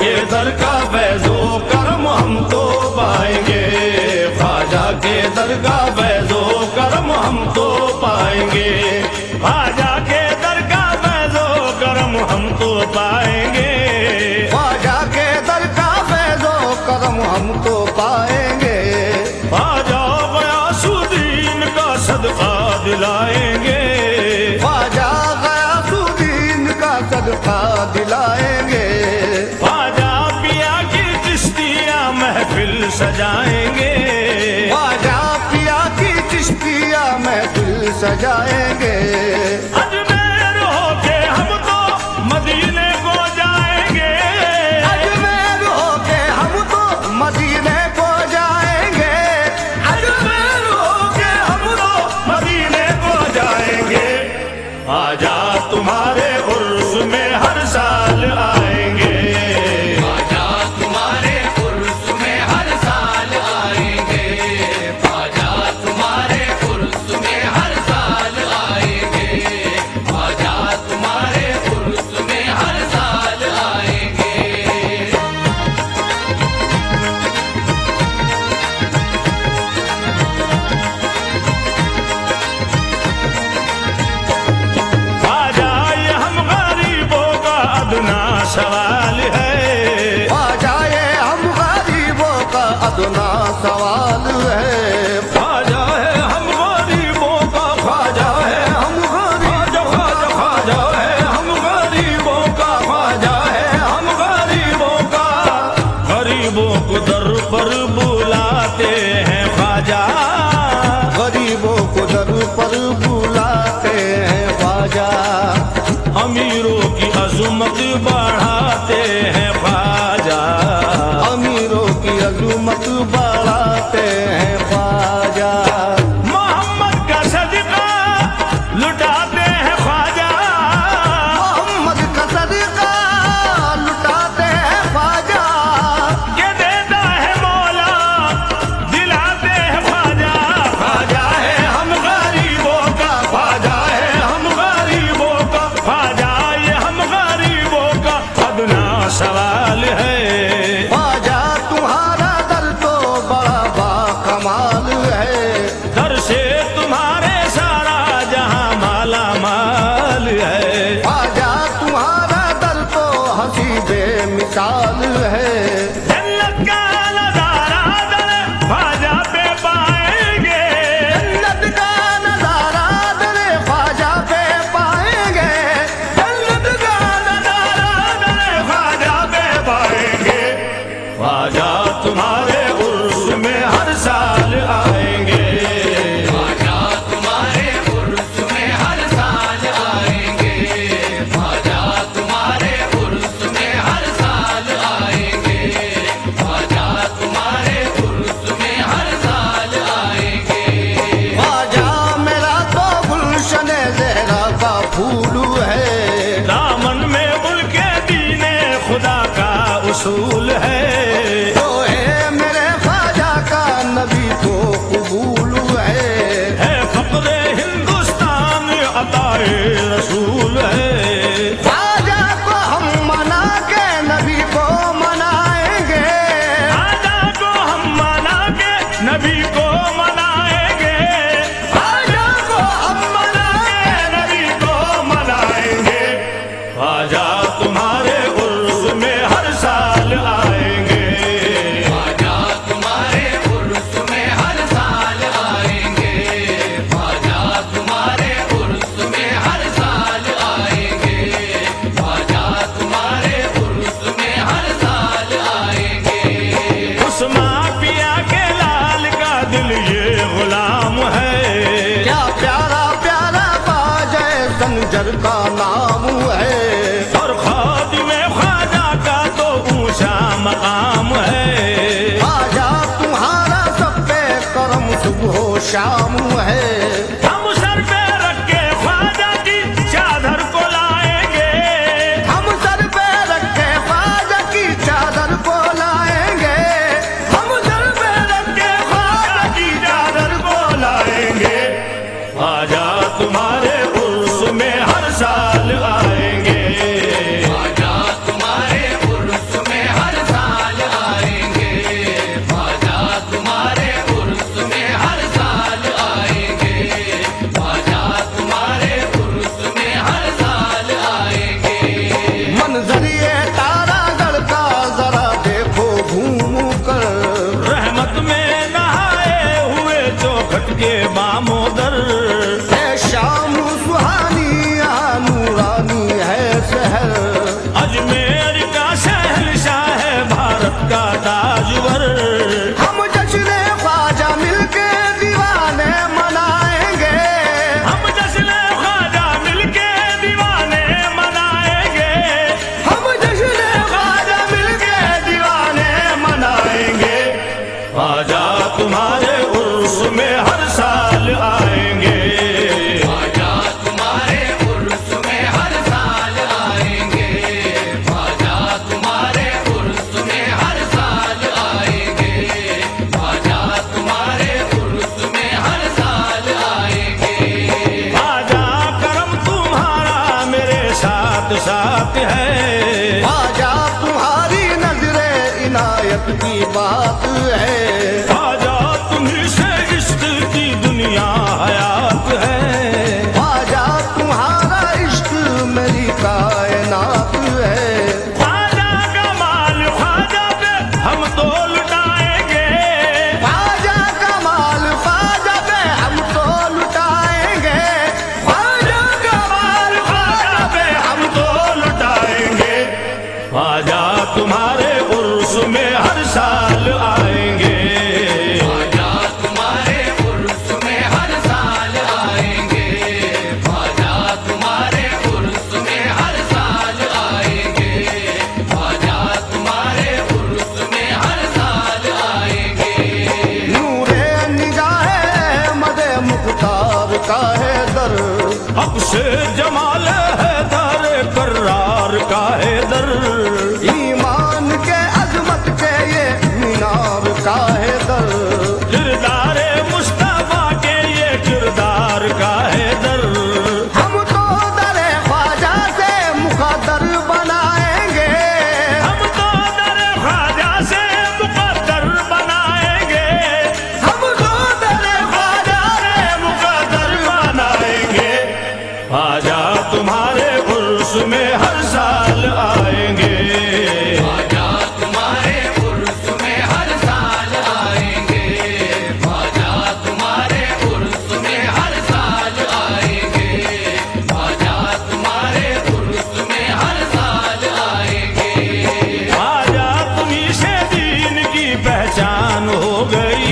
के दर का फैज़ो करम हम तो पाएंगे, ख्वाजा के दर का फैज़ो करम हम तो पाएंगे, ख्वाजा के दर का फैज़ो करम हम तो पाएंगे, ख्वाजा के दर का फैज़ो करम हम तो पाएंगे। ख्वाजा गयासुद्दीन का सदका दिलाएंगे, ख्वाजा गयासुद्दीन का सदका दिलाएंगे। ख्वाजा पिया की चिश्तिया महफिल सजाएंगे, ख्वाजा पिया की चिश्तिया महफिल सजाएंगे। अजमेर होके हम तो मदीने को जाएंगे, अजमेर होके हम तो मदीने को जाएंगे। अजमेर होके हम तो मदीने को जाएंगे। ख्वाजा तुम्हारे उर्स में हर साल आएंगे, ख्वाजा तुम्हारे उर्स में हर साल आएंगे, ख्वाजा तुम्हारे उर्स में हर साल आएंगे, ख्वाजा तुम्हारे उर्स में हर साल आएंगे। ख्वाजा ये हम गरीबों का अदना सवाल है, ख्वाजा ये हम गरीबों का अदना सवाल है। ख्वाजा है हम गरीबों का, ख्वाजा है हम गरीब ख्वाजा ख्वाजा है हम गरीबों का, ख्वाजा है हम गरीबों का, गरीबों को दर पर बुलाते हैं ख्वाजा, गरीबों को दर पर बुलाते हैं ख्वाजा। अमीरों की अज़मत बढ़ाते हैं ख्वाजा, अमीरों की अज़मत बढ़ाते हैं ख्वाजा। मोहम्मद का सदका लुटाते हैं ख्वाजा, मोहम्मद का सदका लुटाते हैं ख्वाजा। के देता है मौला दिलाते हैं ख्वाजा, ख्वाजा है हम गरीबों का, ख्वाजा है हम गरीबों का, ख्वाजा ये हम गरीबों का अदना सवाल है। ख्वाजा तुम्हारा दर तो बड़ा बाकमाल है। दर से तुम्हारे सारा जहां माला माल है, ख्वाजा तुम्हारा दर तो हंसी बेमिसाल है। जन्नत का नजारा दर ख्वाजा पे पाएंगे, जन्नत का नजारा दर ख्वाजा पे पाएंगे। जन्नत का नजारा दर ख्वाजा पे पाएंगे। ख्वाजा तुम्हारे उर्स में हर साल आएंगे, ख्वाजा तुम्हारे उर्स में हर साल आएंगे, ख्वाजा तुम्हारे उर्स में हर साल आएंगे, ख्वाजा तुम्हारे उर्स में हर साल आएंगे। ख्वाजा मेरा तो गुलशन ज़हरा का फूल है। दामन में उनके दीने खुदा का उसूल है, जो है मेरे ख्वाजा का नबी को कबूल है। फक्रे हिंदुस्तान अताए रसूल है, ख्वाजा को हम मना के नबी को मनाएंगे। ख्वाजा को हम मना के नबी को मनाएंगे, ख्वाजा को हम मना के नबी को मनाएंगे। ख्वाजा तुम्हारे उर्स में हर साल आएंगे, ख्वाजा तुम्हारे उर्स में हर साल आएंगे, ख्वाजा तुम्हारे उर्स में हर साल आएंगे, ख्वाजा तुम्हारे उर्स में हर साल आएंगे। उस्मान पिया के लाल का दिल ये गुलाम है, क्या प्यारा प्यारा बाजे संजर का नाम है। और खादिमे ख्वाजा का तो ऊंचा मकाम है, ख्वाजा तुम्हारा सब पे करम सुबह शाम है। हम सर पे रख के ख्वाजा की चादर को लाएंगे, हम सर पे रखे ख्वाजा की चादर को लाएंगे। हम सर पे रख के ख्वाजा की चादर को लाएंगे। ख्वाजा तुम्हारे उर्स में हर साल आएंगे, ख्वाजा तुम्हारे उर्स में वक्त की बात है। ख्वाजा तुम्ही से इश्क की दुनिया हयात है। ख्वाजा तुम्हारा इश्क मेरी कायनात है। ख्वाजा का माल ख्वाजा पे हम तो लुटाएंगे। ख्वाजा का माल ख्वाजा पे हम तो लुटाएंगे। ख्वाजा का माल ख्वाजा पे हम तो लुटाएंगे। ख्वाजा तुम्हारे उर्स में हर साल आएंगे। ख्वाजा तुम्हारे उर्स में हर साल आएंगे। ख्वाजा तुम्हारे उर्स में हर साल आएंगे। ख्वाजा तुम्हारे उर्स में हर साल आएंगे। नूरे निगाहे मदे मुख्तार का है दर। हक से जमाल है दारे कर्रार का है दर। ईमान के अजमत के ये मीनार का है दर। किरदारे मुस्तफा के ये किरदार का है दर। हम तो दरे ख्वाजा से मुकद्दर बनाएंगे। हम तो दर ख्वाजा से मुकद्दर बनाएंगे। हम तो दरे ख्वाजा से मुकद्दर बनाएंगे। ख्वाजा तुम्हारे उर्स में हर साल आएंगे। ख्वाजा तुम्हारे उर्स में हर साल आएंगे। ख्वाजा तुम्हारे उर्स में हर साल आएंगे। ख्वाजा तुम्हारे उर्स में हर साल आएंगे। ख्वाजा तुम्ही से दीन की पहचान हो गई।